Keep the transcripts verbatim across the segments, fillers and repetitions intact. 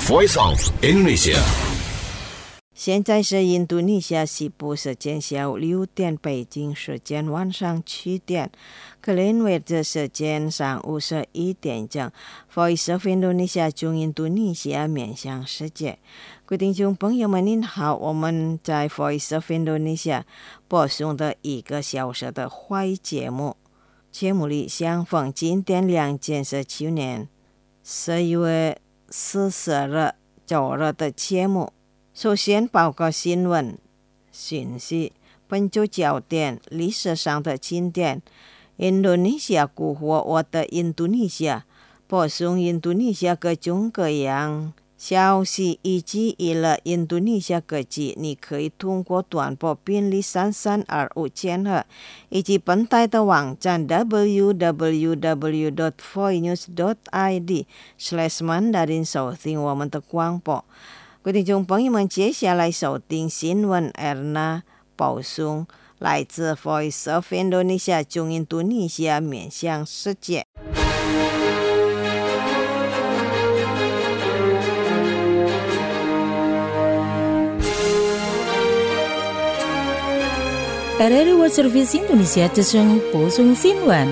Voice of Indonesia。 现在是印度尼西亚西部时间下午六点，北京时间晚上七点，克林威治时间上午十一点整。Voice of Indonesia 中印度尼西亚面向世界。各位听众朋友们您好，我们在 Voice of Indonesia 播送的一个小时的华语节目。节目里相逢今天两千十九年十一月四十日周日的节目。首先报告新闻讯息，本周焦点历史上的经典，印度尼西亚古活我的印度尼西亚，播送印度尼西亚各种各样消息以及娱乐印度尼西亚各地，你可以通过短波频率三三二五千赫以及本台的网站 double-u double-u double-u dot voinews dot i d slash mandarin 收听我们的广播。各位听众朋友们，接下来收听新闻 Erna 播送来自 Voice of Indonesia 中印度尼西亚面向世界。 R R I World Service Indonesia 之声播送新闻。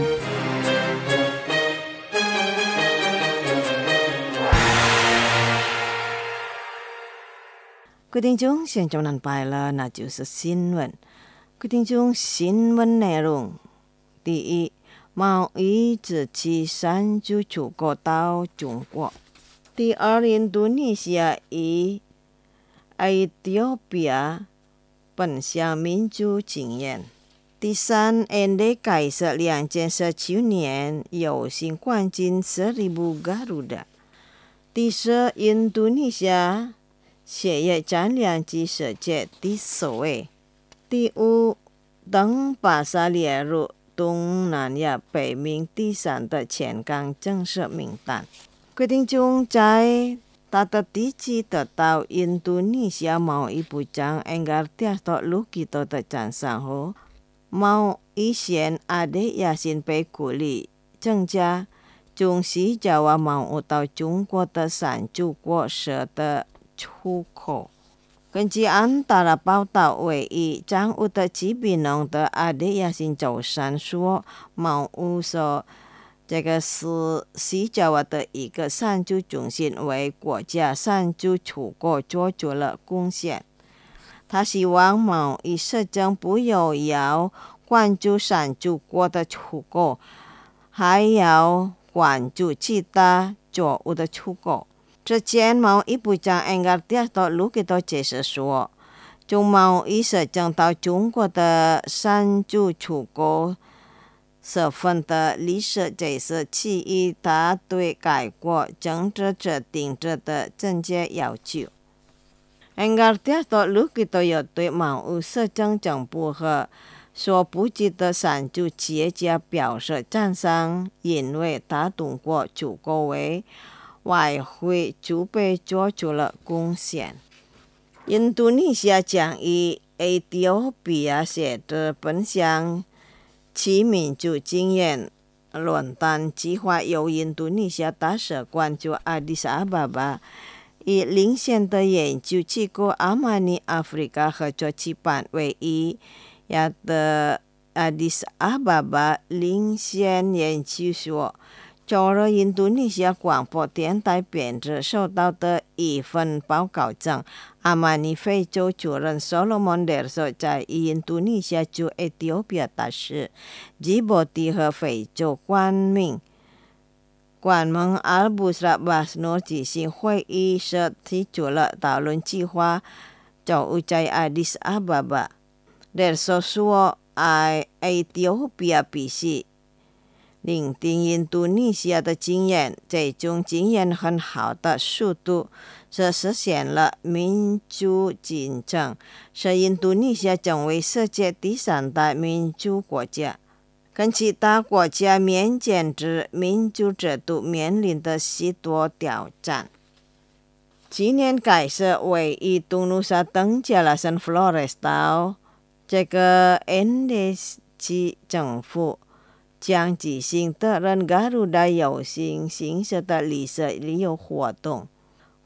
各位听众，现在南拜了，那就是新闻。各位听众，新闻内容：第一，贸易自其山就出口到中国；第二，印度尼西亚与埃塞俄比亚分享民主经验；第三，印度开设两千十九年有新冠军seribu Garuda；第四，印度尼西亚血液占量及世界第四位；第五，等巴沙列入东南亚排名第三的前港正式名单。各位听众，在他的地址得到印度尼西亚贸易部长 Engartiasto Lukito 的赞赏后，贸易线阿德亚辛被鼓励增加中西爪哇贸易到中国的三主国社的出口。根据安达拉报道，唯一掌握的吉比农的阿德亚辛舟山说，贸易所这个是西爪哇的一个产出中心，为国家产出出口做出了贡献。他希望贸易市政不要要关注产出国的出口，还要关注其他作物的出口。之前贸易部长 Engartiasto Lukito 解释说，从贸易市政到中国的产出出口十分的历史，这是基于他对该国政治制定者的政治要求。Engartiasto Lukito 又对贸易市政政部和所布局的产出企业家表示赞赏，因为他通过出口为外汇储备做出了贡献。印度尼西亚将与埃塞俄比亚协助分享其民主经验论坛计划，由印度尼西亚大使馆驻阿迪萨阿巴巴以领先的研究机构阿玛尼阿弗加合作举办，为一亚的阿迪萨阿巴巴领先研究所周日印度尼西亚广播电台编制收到的一份报告中，阿玛尼非洲主任 Solomon Derso 在印度尼西亚驻埃塞俄比亚大使吉布提和非洲官民官盟阿尔布沙巴斯诺举行会议时提出了讨论计划，就在阿迪斯阿巴巴。Derso 说，埃塞俄比亚必须聆听印度尼西亚的经验，这种经验很好的速度是实现了民主进程，使印度尼西亚成为世界第三大民主国家，跟其他国家面前之民主制度面临的许多挑战。今年开始，唯一东努沙登加拉森 Flores 到这个 N D C 政府将举行的人 Garuda 游行形式的历史旅游活动。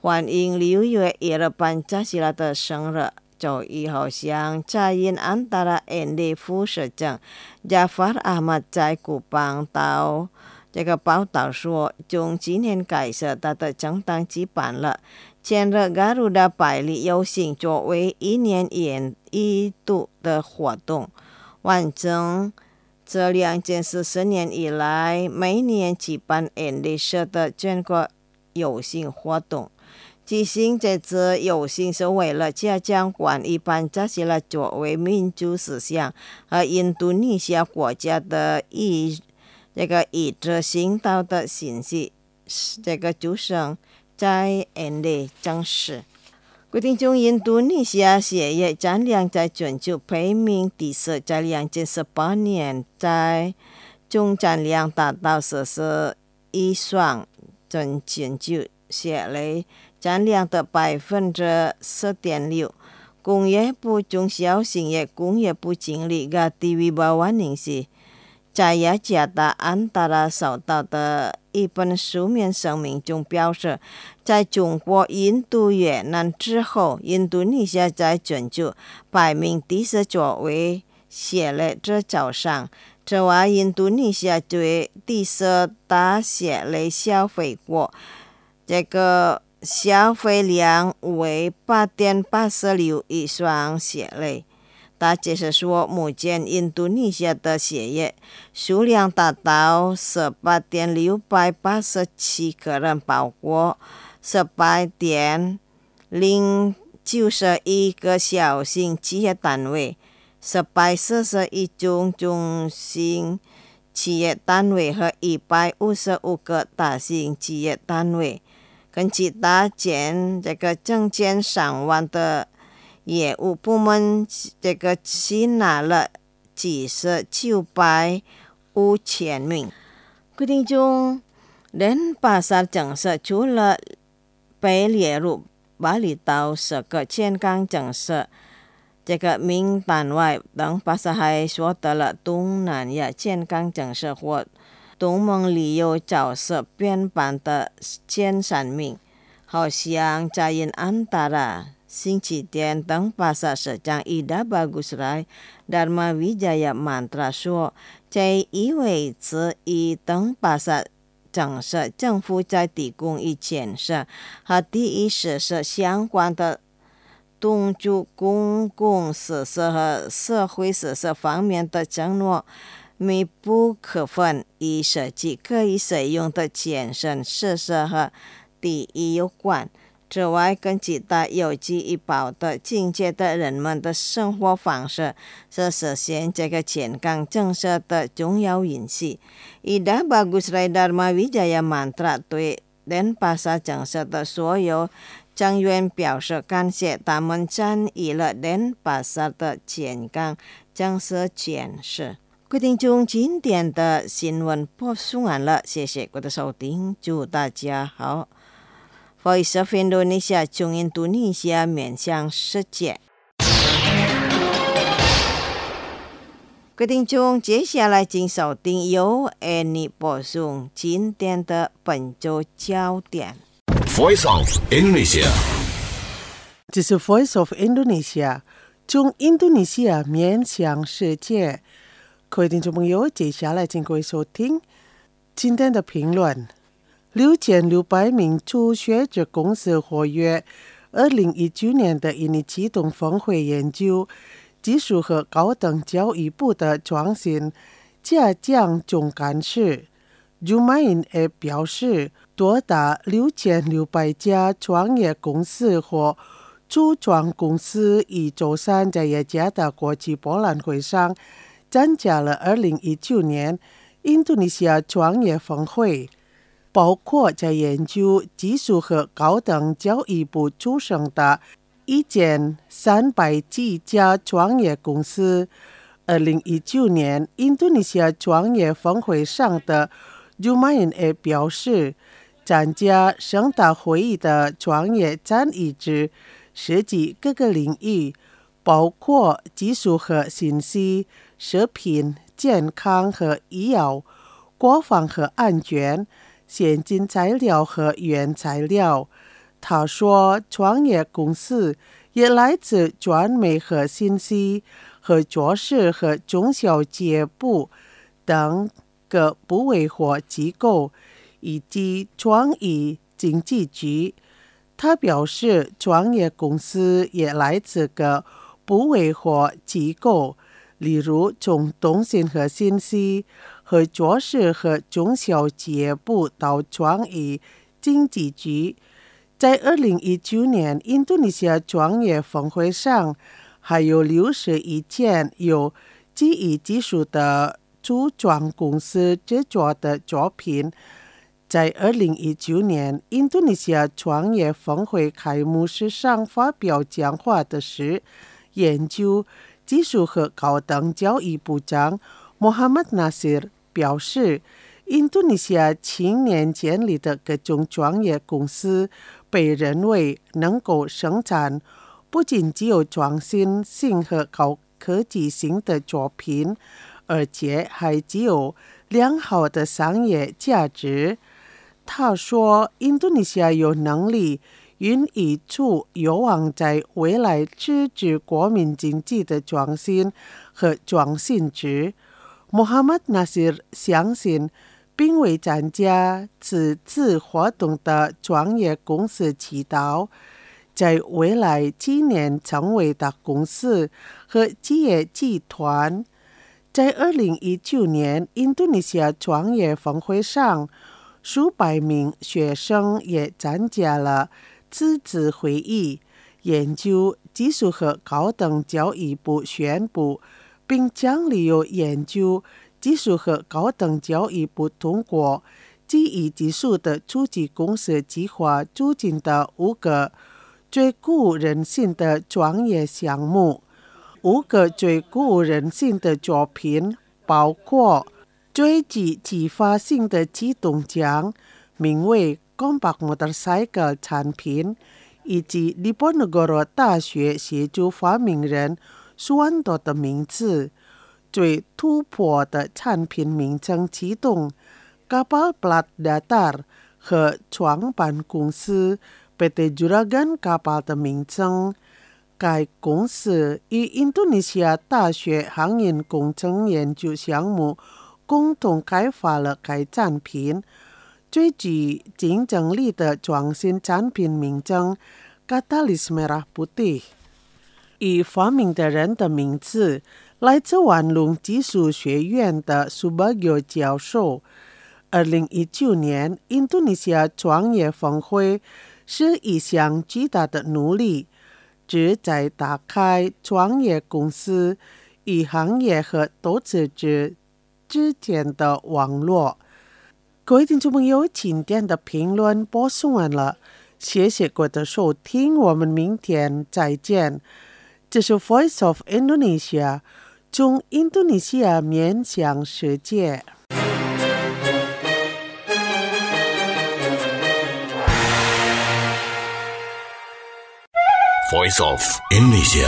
欢迎六月一日班扎西拉的生日。周一号向嘉因安达拉 N D 副社长 Jafar Ahmad 在古邦岛这个报道说，从今年开始他的政党举办了前日 Garuda 百里游行作为一年一度的活动，完成这两件事十年以来每年举办 N D 社的全国游行活动。举行这次游行是为了加强关于班扎西拉作为民主思想和印度尼西亚国家的一这个一致行道的信息，这个主声在 N D 正式规定中，印度尼西亚血液产量在全球排名第四，在两千十八年在总产量达到四十一双，占全球血类占量的百分之四点六。工业部中小型业工业部经理个 T V 八万零是在雅加达安达拉收到的一本书面声明中表示，在中国、印度、越南之后，印度尼西亚在全球排名第四，作为血类制造商。此外，印度尼西亚为第四大血类消费国，这个消费量为 八点八六亿双血类。他解释说，目前印度尼西亚的血液数量达到十八点六八七个人，包括十八点零九一个小型企业单位，一百四十一种中型企业单位和一百五十五个大型企业单位，跟其他减这个增减上万的业务部门，这个吸纳了几十九百五千名。规定中，连巴萨政策除了被列入巴厘岛十个健康政策这个名单外，等巴萨还获得了东南亚健康政策或东盟旅游角色编版的前三名。好像在因安达拉星期天，等巴萨社长 Ida Bagusrai Dharma Wijaya Mantra 说，这意味着以等巴萨政策政府在提供以建设和第一实施相关的动作公共设施和社会设施方面的承诺密不可分，以设计可以使用的健身设施和第一有关。此外，跟其他有机医保的境界的人们的生活方式是实现这个健康政策的重要因素。Ida Bagusrai Dharma Wijaya Mantra 对连巴萨政策的所有成员表示感谢，他们参与了连巴萨的健康政策建设。规定中今天的新闻播送完了，谢谢各位的收听，祝大家好。Voice of Indonesia 从印度尼西亚面向世界。规定中，接下来请收听由 Annie 播送今天的本周焦点。 Voice of Indonesia， 这是 Voice of Indonesia 从印度尼西亚面向世界。各位听众朋友，接下来请各位收听今天的评论。六千六百名初学者公司活跃二零一九年的印尼启动峰会研究技术和高等教育部的创新加强总干事 Jumain E 表示，多达六千六百家创业公司或初创公司于周三在雅加达国际博览会上参加了二零一九年印度尼西亚创业峰会，包括在研究技术和高等教育部出生的一千三百几家创业公司。二零一九年印度尼西亚创业峰会上的 Jumain E 表示，参加盛大会议的创业参与者涉及各个领域，包括技术和信息、食品、健康和医药、国防和安全、先进材料和原材料。 他说，创业公司也来自传媒和信息和爵士和中小企部等各部委或机构，以及创意经济局。他表示，创业公司也来自各部委或机构，例如从通信和信息和爵士和中小企部到创意经济局。在二零一九年印度尼西亚创业峰会上，还有六十一件有记忆技术的组装公司制作的作品。在二零一九年印度尼西亚创业峰会开幕式上发表讲话的是研究技术和高等教育部长穆罕默德·纳西尔表示，印度尼西亚青年建立的各种创业公司被认为能够生产不仅具有创新性和高科技性的作品，而且还具有良好的商业价值。他说，印度尼西亚有能力孕育出有望在未来支持国民经济的创新和创新值。穆罕默德·纳西尔相信，并为参加此次活动的创业公司祈祷，在未来几年成为大公司和企业集团。在二零一九年印度尼西亚创业峰会上，数百名学生也参加了此次会议。研究技术和高等教育部宣布，并将利用研究技术和高等教育部通过记忆技术的初级公司计划促进的五个最鼓舞人心的创业项目。五个最鼓舞人心的作品包括最具启发性的启动奖，名为 Kompak Motorcycle 产品，以及利波诺戈罗大学协助发明人苏安多的名字。最突破的产品名称启动 Kapal Plat Datar 和创办公司 P T Juragan Kapal 的名称。该公司与印度尼西亚大学航运工程研究项目共同开发了该产品。最具竞争力的创新产品名称 Katalis Merah Putih。与发明的人的名字来自万隆技术学院的苏巴尤教授。二零一九年印度尼西亚创业峰会是一项巨大的努力，旨在打开创业公司与行业和投资者之间的网络。各位听众朋友，今天的评论播送完了，谢谢各位的收听，我们明天再见。这是 Voice of Indonesia， 从印度尼西亚面向世界。 Voice of Indonesia。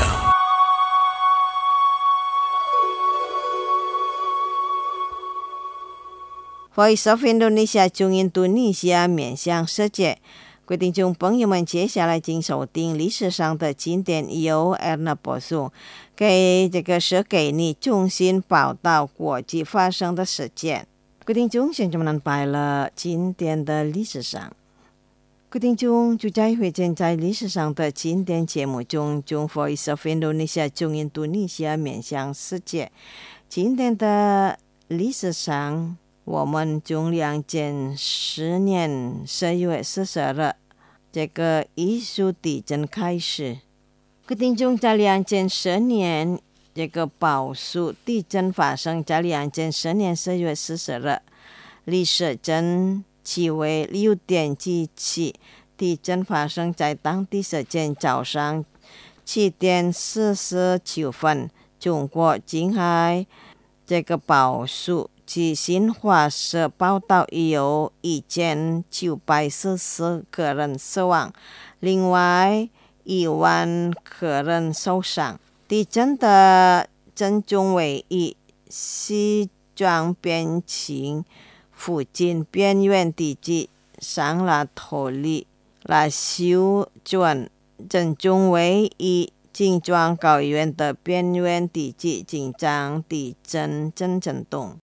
Voice of Indonesia 从印度尼西亚面向世界。各位听众朋友们，接下来请收听历史上的经典，由 Erna 播送，给这个是给你中心报道国际发生的事件。各位听众，现在我们安排了今天的历史上。各位听众，就在会见在历史上的经典节目中，从 Voice of Indonesia 从印度尼西亚面向世界。今天的历史上，我们从两千十年十月十四日这个艺术地震开始。各位听众，在两千十年这个宝树地震发生在两千十年十月十四日，历史震级为六点七七，地震发生在当地时间早上七点四十九分。中国近海这个宝树据新华社报道，有一千九百四十个人死亡，另外一万个人受伤。地震的震中位于西藏边境附近边缘地区上拉托里来修转正中为以金庄高原的边缘地区紧张地震震震动。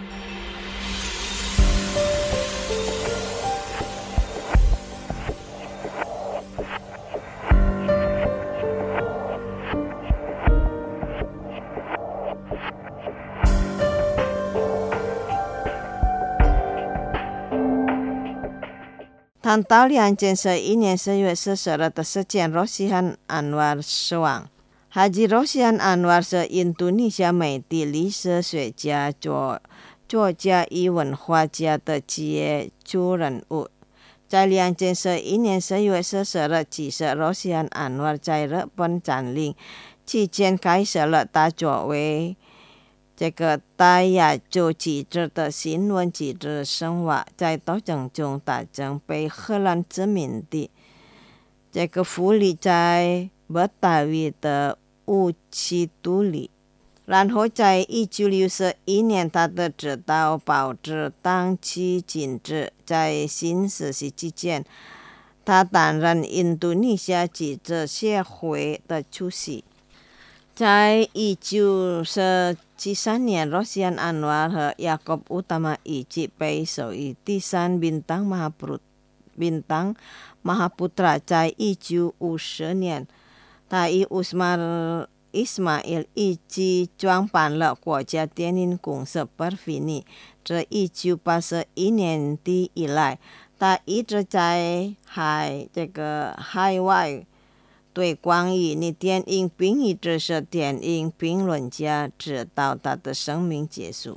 谈到两千十一年十月十四日的事件，罗西汉安瓦尔死亡。Haji Roshihan Anwar 是印度尼西亚美的历史学家、作作家与文化家的杰出人物。在两千十一年十月十四日，其实 Roshihan Anwar 在日本占领期间开始了他作为这个大亚洲记者的新闻记者生活，在斗争中打争被荷兰殖民地这个福利在不达维的武器独立。然后在一九六一年，他的指导报纸当期禁止。在新时期期间，他担任印度尼西亚记者协会的主席。在一九七三年，罗西汉安瓦尔和雅各布乌塔玛一起被授予第三宾当马哈普宾当马哈普特拉。在一九五十年，他与乌斯马尔伊斯马伊尔一起创办了国家电影公司 Perfini。自一九八一年底以来，他一直在海这个海外对关于你电影并一直是电影评论家，直到他的生命结束。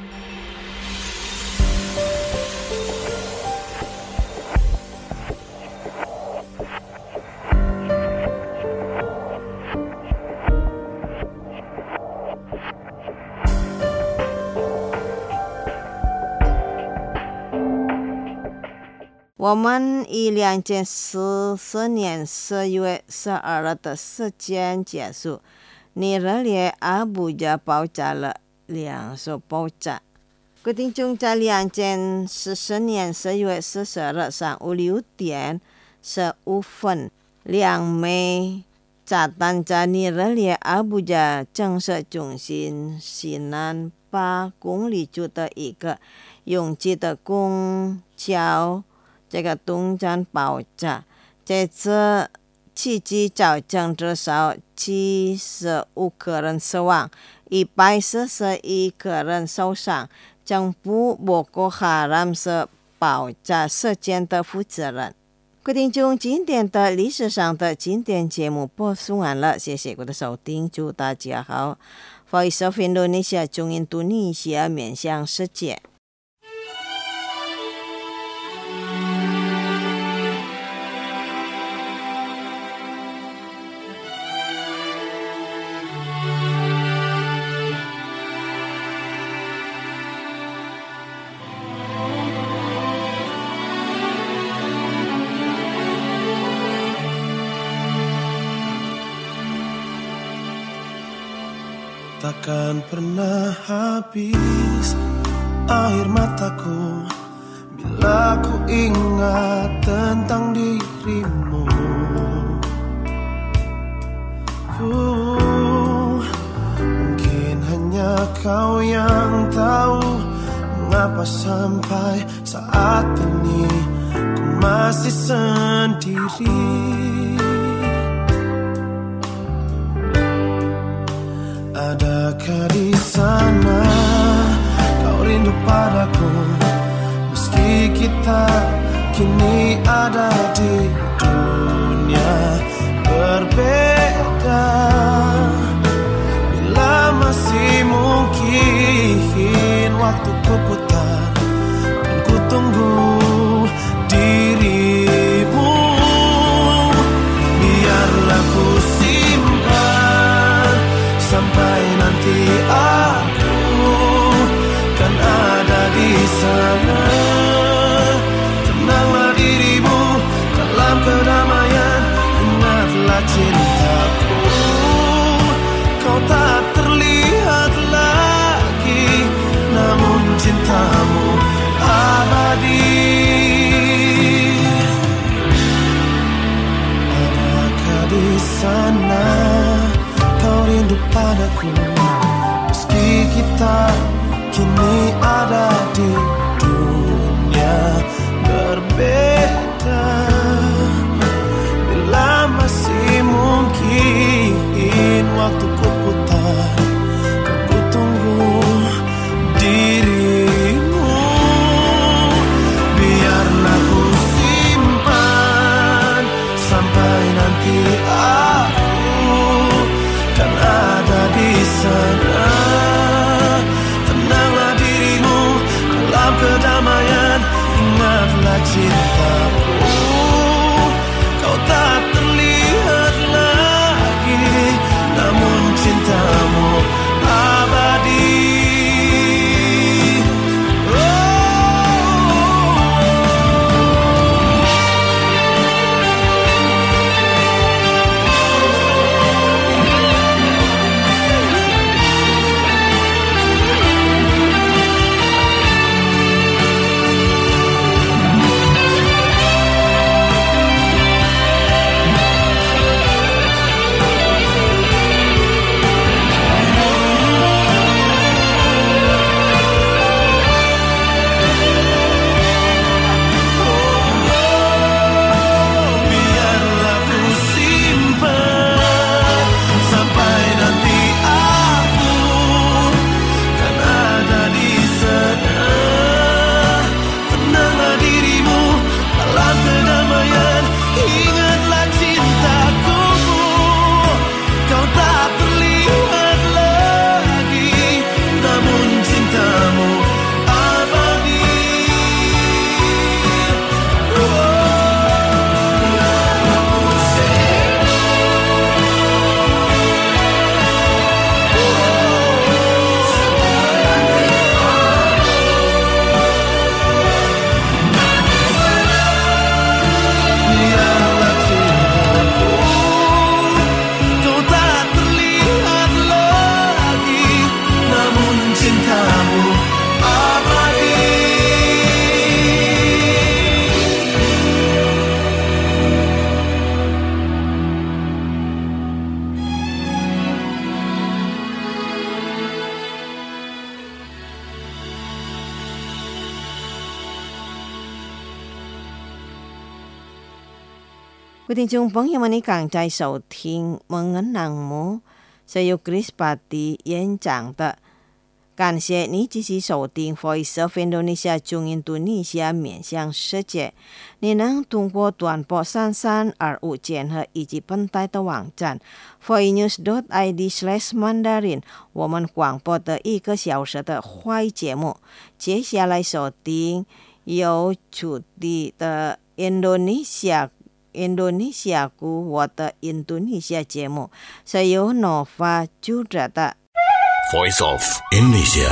我们以两千十四年十月十二日的时间结束，尼日利亚阿布贾爆炸了两艘爆炸。各位听众，在两千十四年十月十四日上午六点十五分，两枚炸弹在尼日利亚阿布贾政治中心西南八公里处的一个拥挤的公交这个东站爆炸，在这期间造成至少七十五个人死亡，一百四十一个人受伤。政府波哥哈拉姆是爆炸事件的负责人。各位听众，今天的历史上的经典节目播送完了，谢谢各位的收听，祝大家好。Voice of Indonesia 中印度尼西亚面向世界。 Takkan pernah habis air mataku bila ku ingat tentang dirimu. Uh, mungkin hanya kau yang tahu mengapa sampai saat ini ku masih sendiri. Adakah di sana kau rindu padaku, meski kita kini ada di dunia berbeda. Bila masih mungkin waktuku putar dan ku tunggu dirimu, biarlah ku simpan sampai nanti aku kan ada di sana. Tenanglah dirimu dalam kedamaian, ingatlah cintaku. Kau tak terlihat lagi, namun cinta Ingatlah cintaku, kau tak terlihat lagi, namun cintamu abadi. Oh. 各位听众朋友们，你刚才收听《Mengenang Mu》，是由 Grace Pati 演讲的。感谢你继续收听 Voice of Indonesia 中印度尼西亚面向世界。你能通过短波三三二五键和以及本台的网站 voinews dot i d slash mandarin 我们广播的一个小时的华语节目。接下来收听有主题的 Indonesia Indonesiaku 我的印度尼西亚节目，是由 Nova 主持的。 Voice of Indonesia.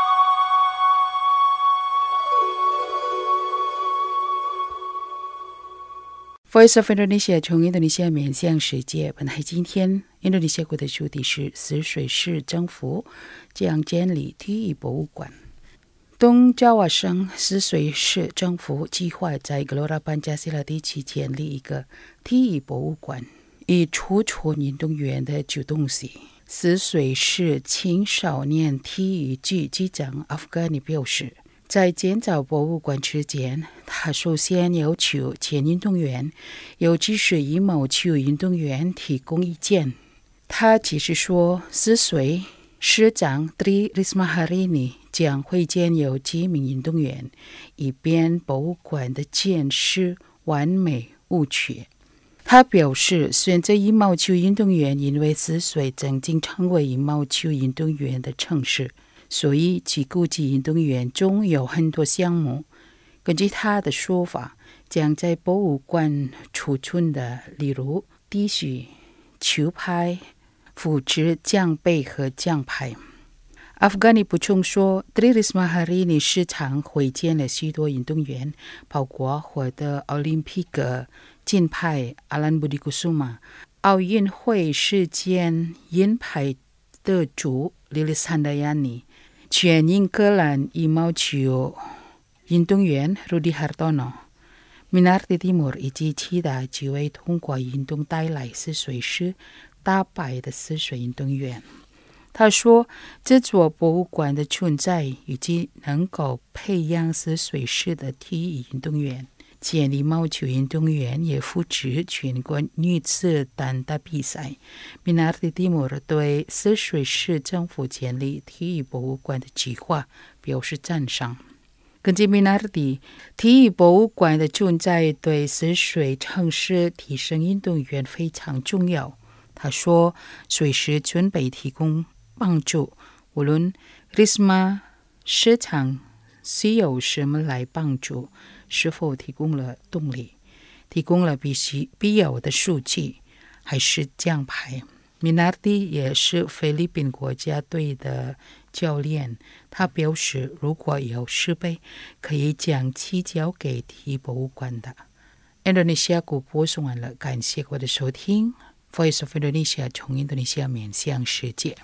Voice of Indonesia 从印度尼西亚面向世界。本来今天印度尼西亚国的主题是泗水市政府将建立体育博物馆。东爪哇省泗水市政府计划在格罗拉班加西拉地区建立一个体育博物馆，以储存运动员的旧东西。泗水市青少年体育局局长阿夫甘尼表示，在建造博物馆之前，他首先要求前运动员，尤其是羽毛球运动员提供意见。他解释说，泗水市长 Tri Risma hari ini 将会见有几名运动员，以便博物馆的建设完美无缺。他表示，选择羽毛球运动员，因为泗水曾经成为羽毛球运动员的城市，所以其估计运动员中有很多项目。根据他的说法，将在博物馆储存的，例如地序、球拍、复制奖杯和奖牌。阿夫甘尼补充说 Tri Risma hari ini 时常会见了许多运动员，包括获得奥林匹克金牌 Alan Budi Kusuma、 奥运会世界银牌得主 Lilis Handayani、 全英格兰羽毛球运动员 Rudy Hartono、Minarti Timur 以及其他几位通过运动带来泗水市大败的泗水运动员。他说，这座博物馆的存在预计能够培养泗水市的体育运动员。前羽毛球运动员也扶持全国女子单打比赛。Minarti Timur 对泗水市政府建立体育博物馆的计划表示赞赏。根据 Minarti， 体育博物馆的存在对泗水城市提升运动员非常重要。他说，随时准备提供帮助，无论 Risma 市场需要什么来帮助，是否提供了动力，提供了必须必要的数据，还是奖牌。Minarti 也是菲律宾国家队的教练，他表示，如果有设备，可以将其交给体育博物馆的。印度尼西亚国播送完了，感谢各位的收听。Voice of Indonesia 从印度尼西亚面向世界。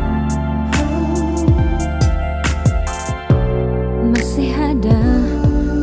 Masih ada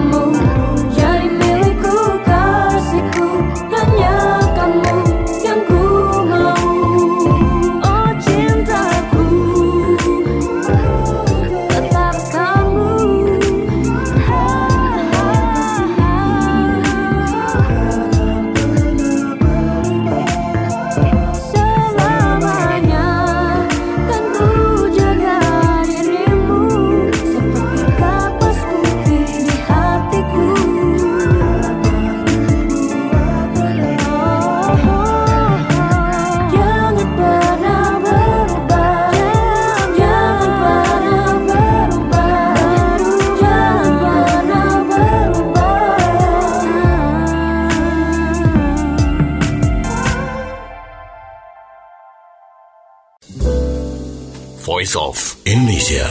Voice of Indonesia.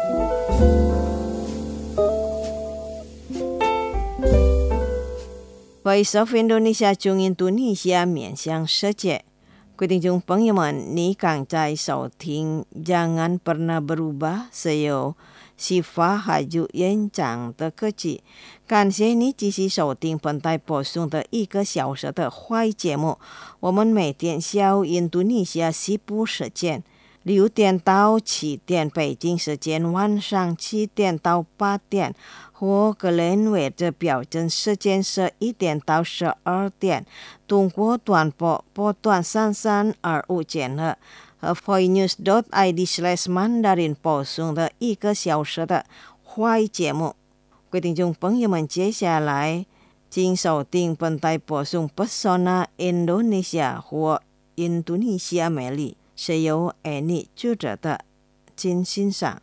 Voice of Indonesia 中印度尼西亚面向世界。各位听众朋友们，你刚在收听 Jangan Pernah Berubah 是由西法还有演讲的科技。感谢你继续收听本台播送的一个小时的华语节目。我们每天下午印度尼西亚西部时间六点到七点，北京时间晚上七点到八点，或格林威治标准时间十一点到十二点，通过短波波段三三二五千赫和 voinews dot i d slash mandarin 播送的一个小时的华语节目。各位听众朋友们，接下来请收听本台播送 Pesona Indonesia 或印度尼西亚美丽。是由 Annie 作者的，请欣赏。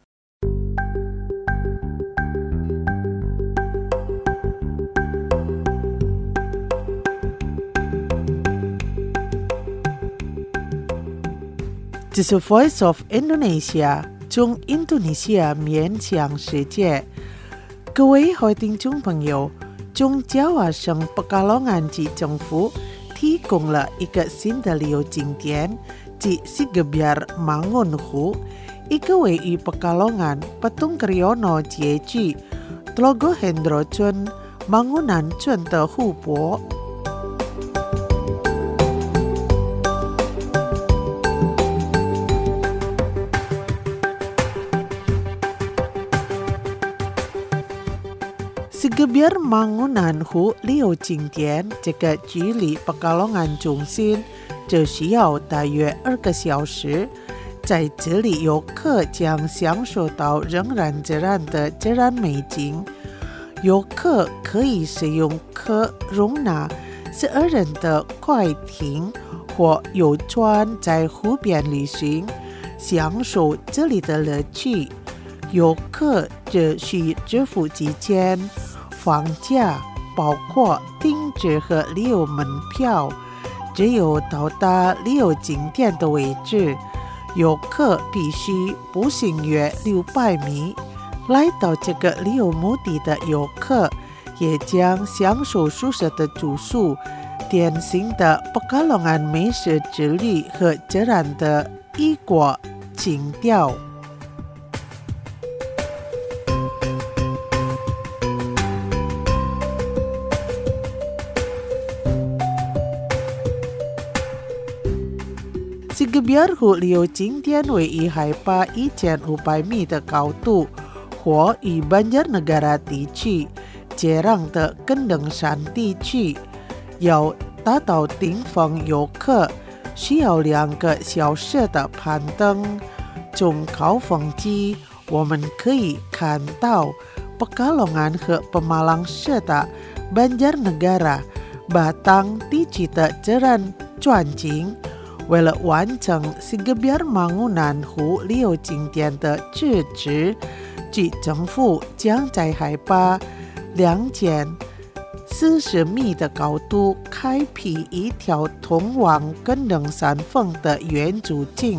这是 Voice of Indonesia 中印度尼西亚面向世界。各位好听众朋友，中加瓦省Pekalongan及政府提供了一个新的旅游景点。di Sigebyar Mangunhu, ika位于Pekalongan, Patung Kriono 街区 Tlogo Hendro 村 Mangunan 村的湖泊。Sigebyar Mangunan 湖旅游景点，这个距离Pekalongan 中心只需要大约二个小时，在这里游客将享受到仍然自然的自然美景。游客可以使用可容纳十二人的快艇或游船在湖边旅行，享受这里的乐趣。游客只需支付几件房价，包括停车和旅游门票。只有到达旅游景点的位置，游客必须步行约六百米。来到这个旅游目的的游客也将享受舒适的住宿、典型的Pekalongan美食之旅和自然的异国情调。Sigebyar 湖旅游景点位于海拔一千五百米的高度，或与 Banjarnegara 地区接壤的更登山地区。要达到顶峰，游客需要两个小时的攀登。从高峰机，我们可以看到Pekalongan和Pemalang serta Banjarnegara Batang 地区的自然转景。为了完成 Sigebyar Mangunan 湖旅游景点的支持，据政府将在海拔两千四十米的高度开辟一条通往更登山峰的圆柱径。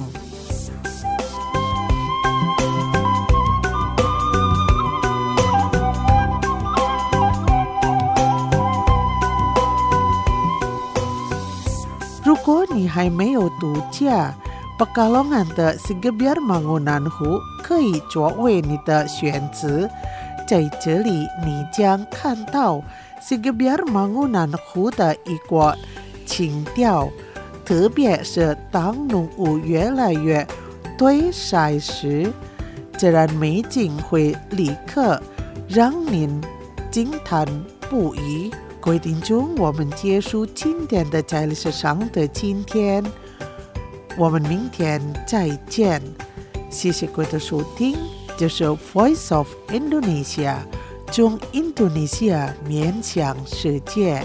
如果你还没有度假， Pekalongan 的 Sigebyar Mangunan 湖可以作为你的选择。 在这里你将看到西格比尔bangunan湖的一个情调，特别是当浓雾越来越堆晒时，自然美景会立刻让您惊叹不已。各位听众，我们结束今天的在历史上的今天，我们明天再见。谢谢各位的收听，这是 Voice of Indonesia， 从印度尼西亚面向世界。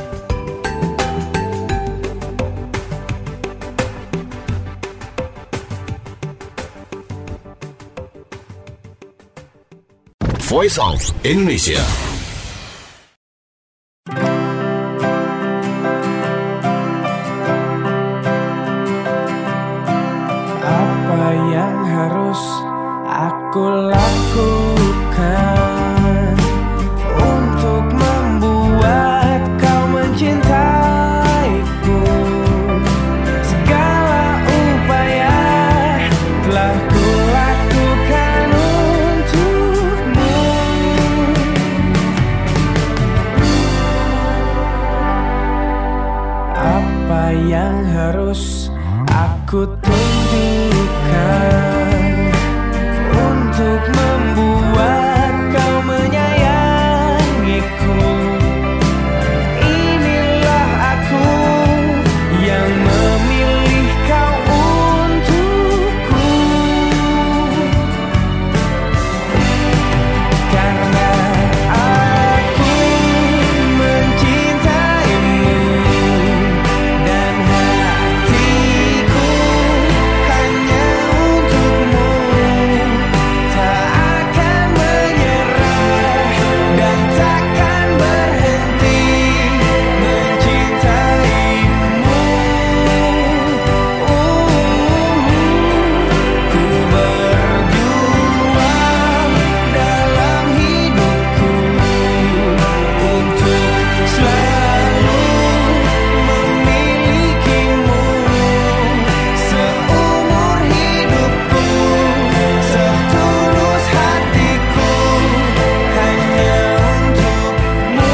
Voice of Indonesia. Apa yang harus aku lakukan untuk membuat kau mencintaiku? Segala upaya telah kulakukan untukmu. Apa yang harus aku tunjukkan untuk membuat kau menyayangiku? Inilah aku yang memilih kau untukku, karena aku mencintaimu dan hatiku hanya untukmu. Tak akan menyerah dan takkan berhenti mencintaimu. Ku berjuang dalam hidupku untuk selalu memilikimu. Seumur hidupku, setulus hatiku hanya untukmu.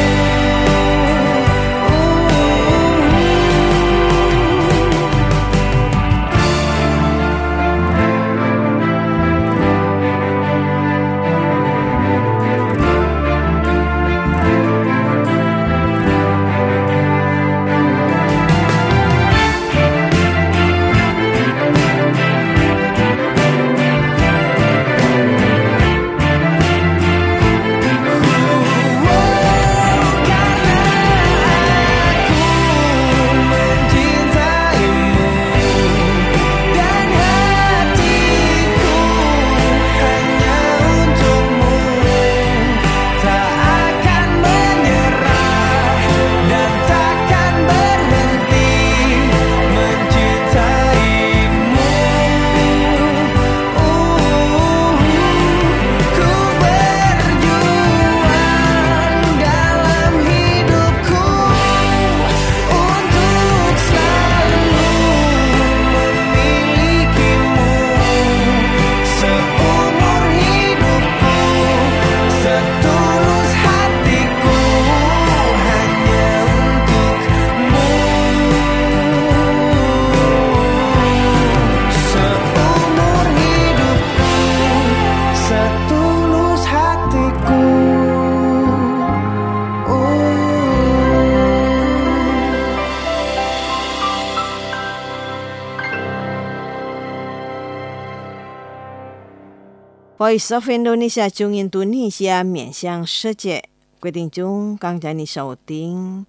Voice of Indonesia 从印度尼西亚面向世界，各位听众，刚才你收听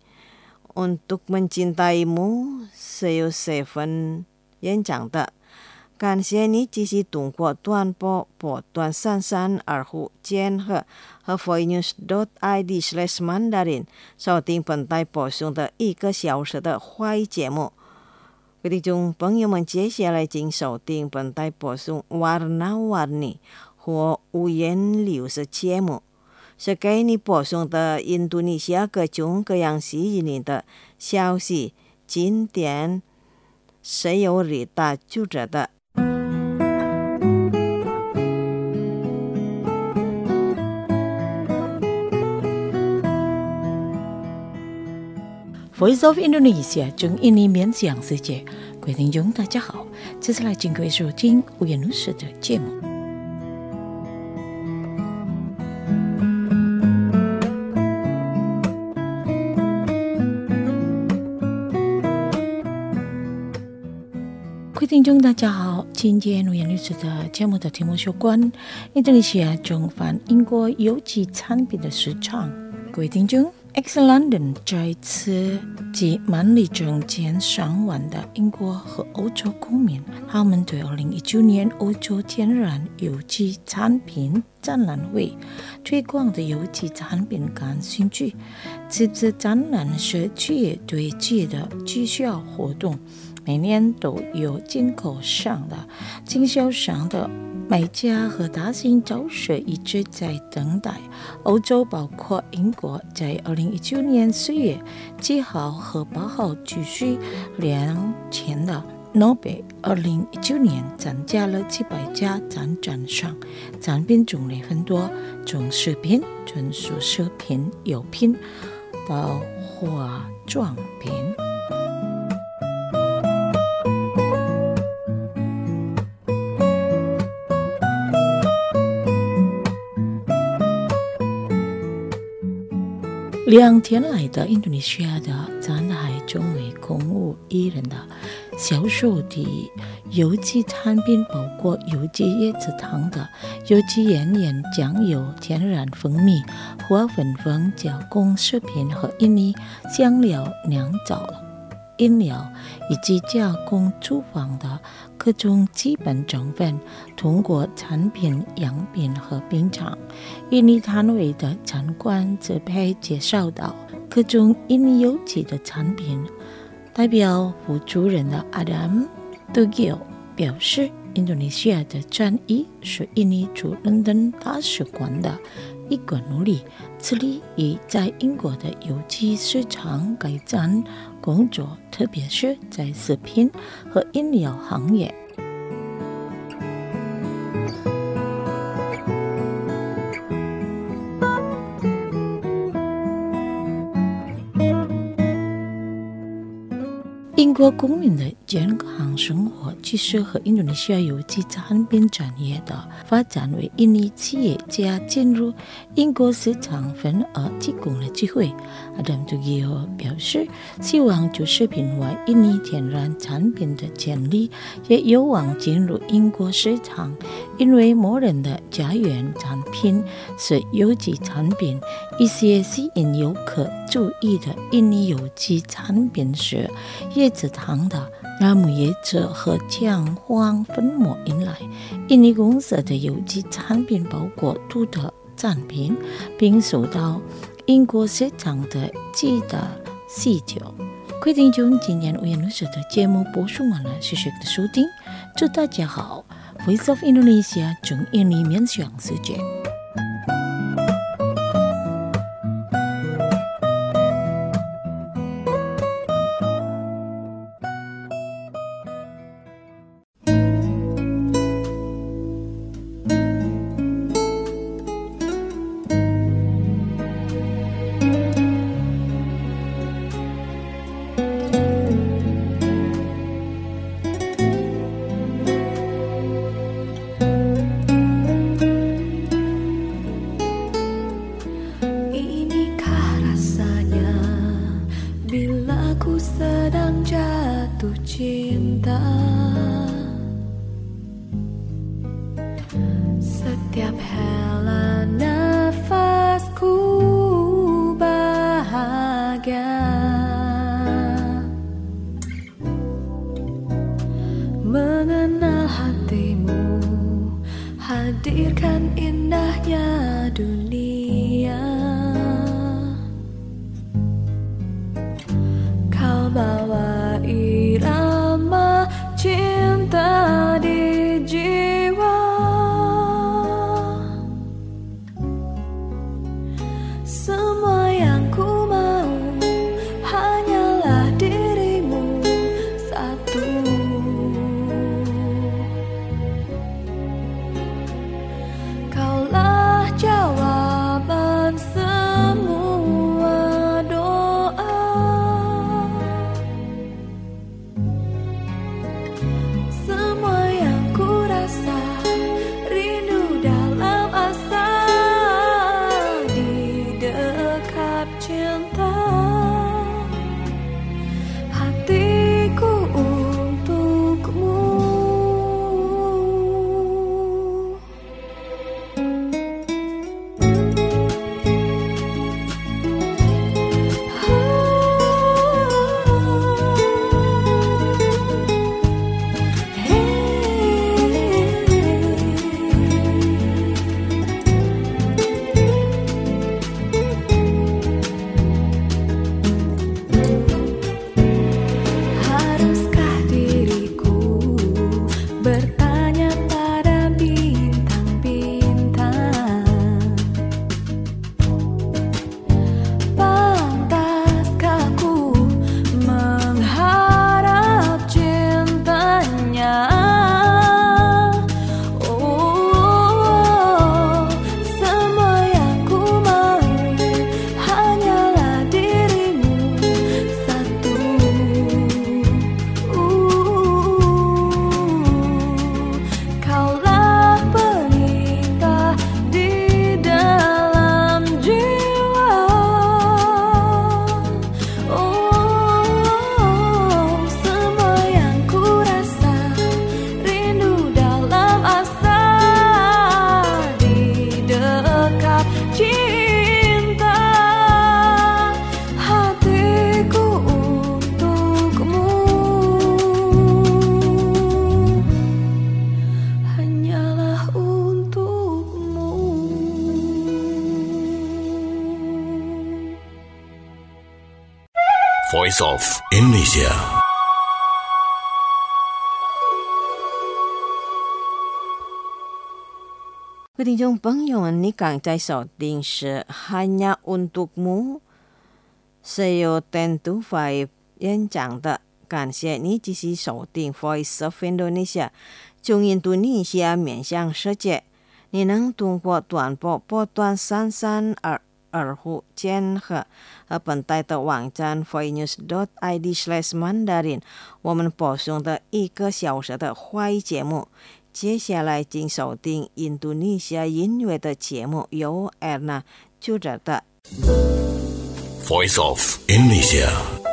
Untuk Mencintaimu 是由seven分演讲的。感谢你继续通过短波波段三三二五监和和 voinews dot i d slash mandarin 收听本台播送的一个小时的华语节目。各位听众朋友们，接下来请收听本台播送 Warna-Warni 或五颜六色节目，是给你播送的印度尼西亚各种各样吸引你的消息。今天是由丽达主持的。 Voice of Indonesia 中印尼面向世界，各位听众大家好，接下来请各位收听吴言如师的节目。各位听众大家好，今天吴言如师的节目的题目有关印度尼西亚中反英国有机产品的市场。各位听众，Exxon London 这次及蛮力中间上万的英国和欧洲公民，他们对二零一九年欧洲天然有机产品展览会推广的有机产品感兴趣。这次展览是企业对企业的绩效活动，每年都有进口商的、经销商的买家和大型超市一直在等待。欧洲包括英国，在二零一九年四月七号和八号举行两天的诺贝二零一九年参加了几百家参展商，产品种类很多，从食品、纯素食品、药品到化妆品。两天来的印度尼西亚的展海中为公务艺人的销售的有机产品包括有机椰子糖的有机盐盐酱油、天然蜂蜜、花粉粉加工食品和印尼香料酿造饮料，以及加工厨房的各种基本成分，通过产品样品和品尝。印尼摊位的参观则被介绍到各种印尼有机的产品。代表负责人的 Adam Tugio 表示，印度尼西亚的战役是印尼驻伦敦大使馆的一个努力，致力于在英国的有机市场改善工作，特别是在食品和饮料行业。英国公民的健康生活其实和印度尼西亚有机产品产业的发展为印尼企业家进入英国市场份额提供了机会。Adam Tugio 表示，希望就食品外印尼天然产品的潜力也有望进入英国市场，因为默认的家园产品是有机产品。一些吸引游客注意的印尼有机产品是椰子糖的纳木椰子和姜黄粉末引来。印尼公司的有机产品包括独特产品，并受到英国市场的极大需求。各位听众，今天吴言如师的节目播出完了，谢谢的收听，祝大家好。Voice of Indonesia 中印尼面向世界。 Setiap hela nafasku bahagia mengenal hatimu, hadirkan indahnya dunia. Kau bawa irama cinta di jiwa, semua yang ku mau hanyalah dirimu satu. Kaulah Voice of Indonesia. Quý聽眾朋友們，你剛在收聽是 Hanya Untukmu 是由鄧都輝演講的，感謝你繼續收聽 Voice of Indonesia 從印度尼西亞面向世界。你能通過短波波段三三二二戶監和和本台的網站 voinews dot i d slash mandarin 我們播送的一個小時的華語節目。接下來請收聽印度尼西亞音樂的節目，由 Erna 主持的 Voice of Indonesia。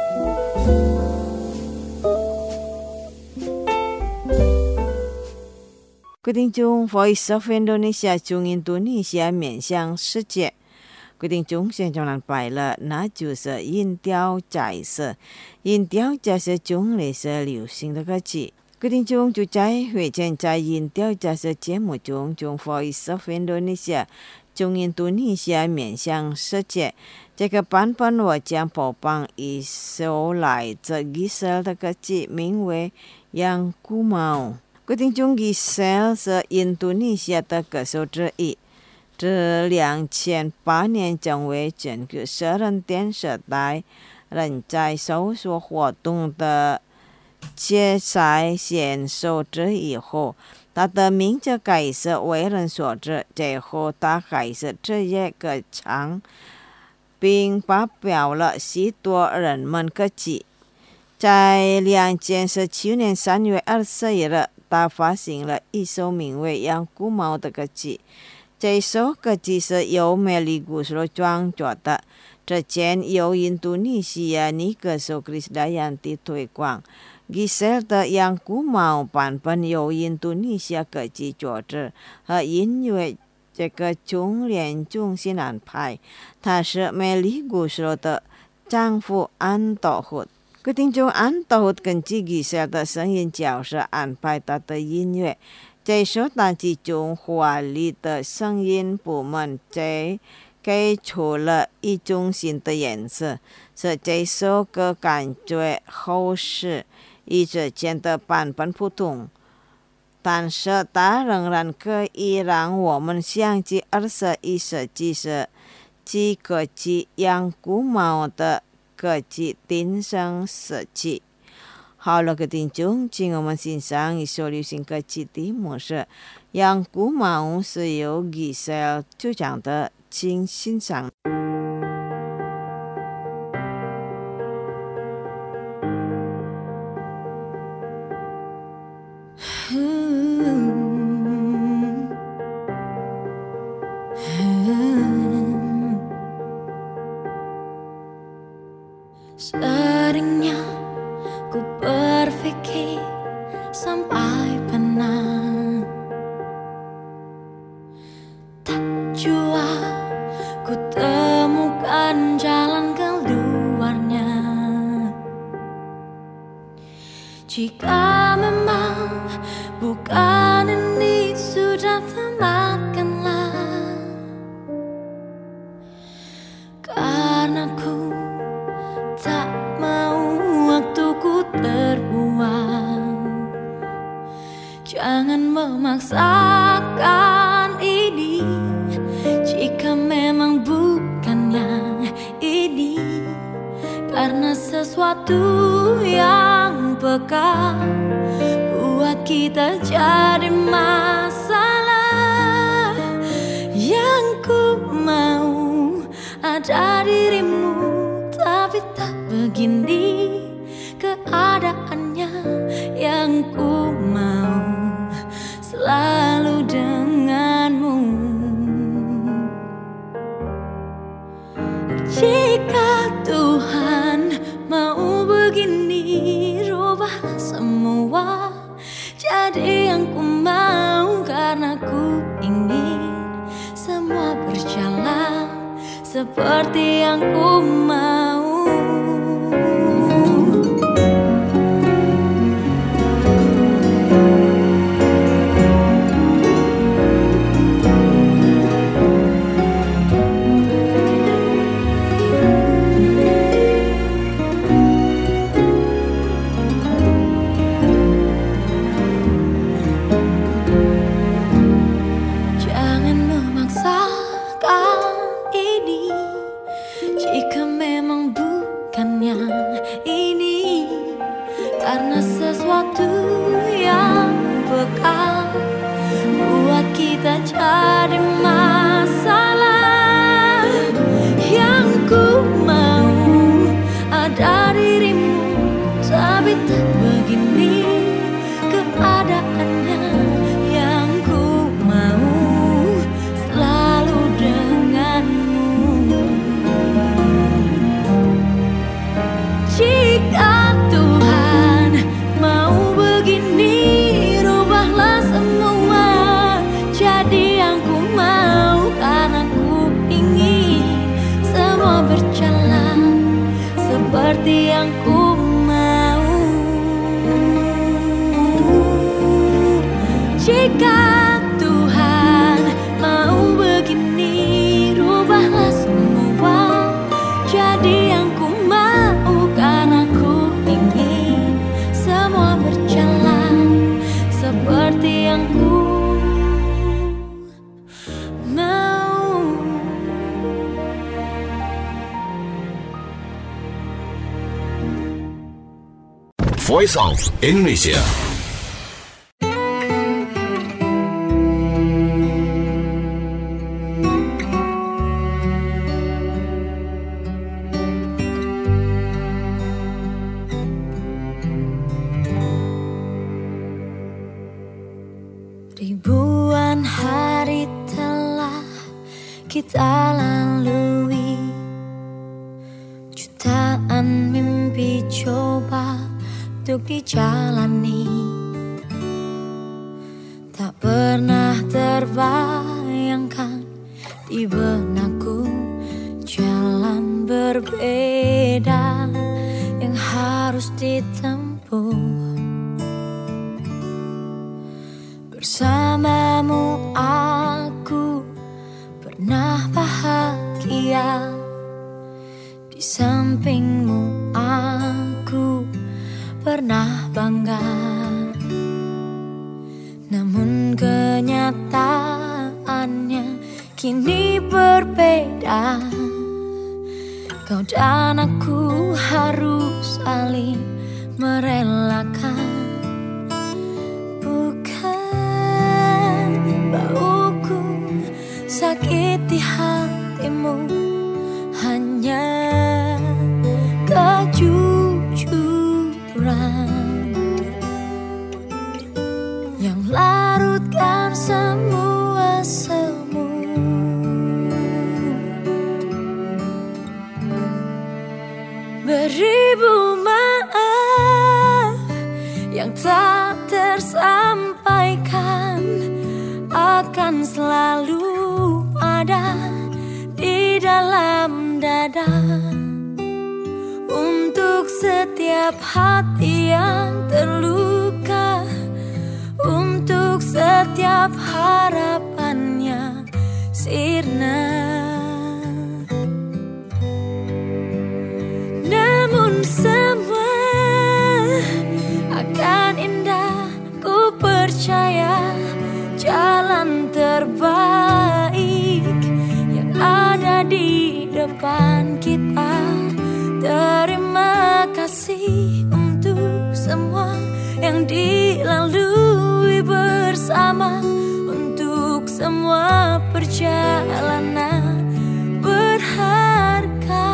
各位聽眾 Voice of Indonesia 從印度尼西亞面向世界。各位聽眾現在能擺了，那就是音調解釋。音調解釋中類是流行的歌曲。各位聽眾就在會見在音調解釋節目中，從 Voice of Indonesia 從印度尼西亞面向世界。這個版本我將播放一首來自 Giselle 的歌曲，名為《Yang Ku Mau》。各位聽眾 Giselle 是印度尼西亞的歌手之一。自兩千八年成為全國私人電視台人才搜索活動的決賽選手之以後，他的名字開始為人所知。最後他開始職業歌唱，並發表了許多熱門歌曲。在兩千十七年三月二十四日，他發行了一首名為《Yang Ku Mau》的歌曲。這首歌曲是由美麗鼓手創作的，之前由印度尼西亞女歌手 Krisdayanti 推廣。Giselle 的《Yang Ku Mau》版本由印度尼西亞歌曲作詞和音樂這個中聯中心安排。他是美麗鼓手的丈夫安道夫。各位聽眾，安道夫根據 Giselle 的聲音角色安排他的音樂。這首單曲中華麗的聲音部門則給出了一種新的顏色，使這首歌感覺厚實，與之前的版本不同，但是它仍然可以讓我們想起二十一世紀時即歌曲《Yang Ku Mau》的歌曲嶔升時期。好了，各位聽眾，請我們欣賞一首流行歌曲，題目是《Yang Ku Mau》，是由 Giselle 主唱的，請欣賞。 Seringnya ku berpikir sampai pernah tak jua ku temukan jalan keluarnya. Jika memang bukan ini sudah tempatkanlah, karena ku tak mau waktuku terbuang. Jangan memaksakan ini jika memang bukan yang ini, karena sesuatu yang peka buat kita jadi masalah. Yang ku mau ada dirimu, tapi tak begini keadaannya. Yang ku mau selalu denganmu. Jika Tuhan mau begini, rubah semua jadi yang ku mau, karena ku ingin semua berjalan seperti yang ku mau. sesuatu yang bekal buat kita jadi masalah. Yang ku mau ada dirimu, tapi tak begini keadaannya. Yang ku mau selalu denganmu. Jika Tuhan mau begini, rubahlah semua jadi yang ku mau. Karena ku ingin semua berjalan seperti yang ku mau. Jika Tuhan mau begini, rubahlah semua jadi yang ku mau. Karena ku ingin semua berjalan seperti yang ku mau. Voice of Indonesia. Ribuan hari telah kita lalui, jutaan mimpi coba untuk dijalani. Tak pernah terbayangkan di benakku jalan berbeda yang harus ditempuh. Bersamamu aku pernah bahagia, di sampingmu aku pernah bangga. Namun kenyataannya kini berbeda. Kau dan aku harus saling merelakan. Bauku sakiti hatimu, hanya kejujuran yang larutkan semua semu. Beribu maaf yang tak tersampaikan akan selalu ada di dalam dada. Untuk setiap hati yang terluka, untuk setiap harapannya sirna. Namun semua akan indah, ku percaya. Jalan terbaik yang ada di depan kita. Terima kasih untuk semua yang dilalui bersama, untuk semua perjalanan berharga.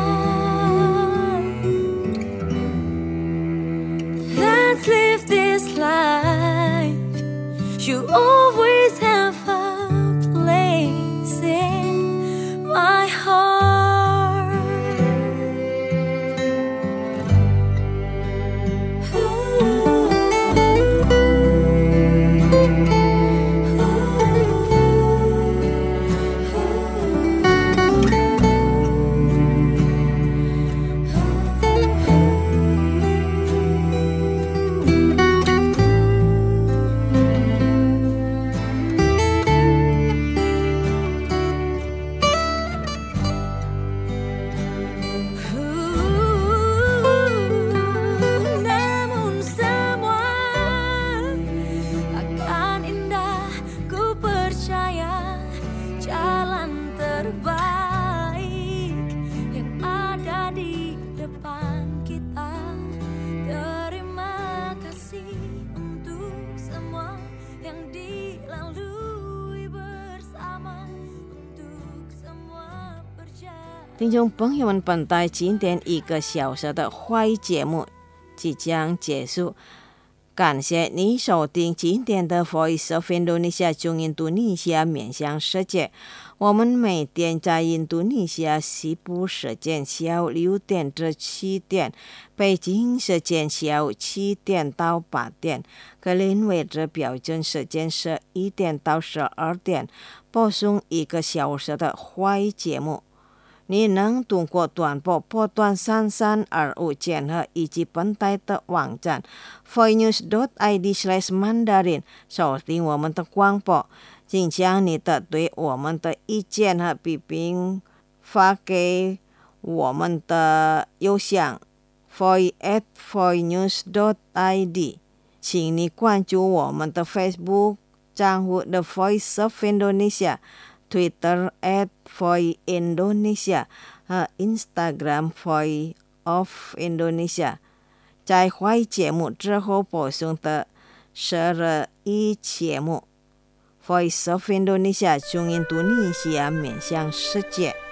Let's live this life. You always have a place in my heart. Ooh. Ooh. 听众朋友们，本台今天一个小时的华语节目即将结束，感谢你收听今天的 Voice of Indonesia 中印度尼西亚面向世界。我们每天在印度尼西亚西部时间下午六点至七点，北京时间下午七点到八点，格林威治标准时间十一点到十二点，播送一个小时的华语节目。你能通过短波波段三三二五键合以及本台的网站 voinews dot i d slash mandarin 收听我们的广播，请将你的对我们的意见和批评发给我们的邮箱 voi at voinews dot i d， 请你关注我们的 Facebook 账户 The Voice of Indonesia，Twitter at Voice Indonesia 和 Instagram Voice of Indonesia。 在华语节目之后播送的十二一节目 Voice of Indonesia 中印度尼西亚面向世界。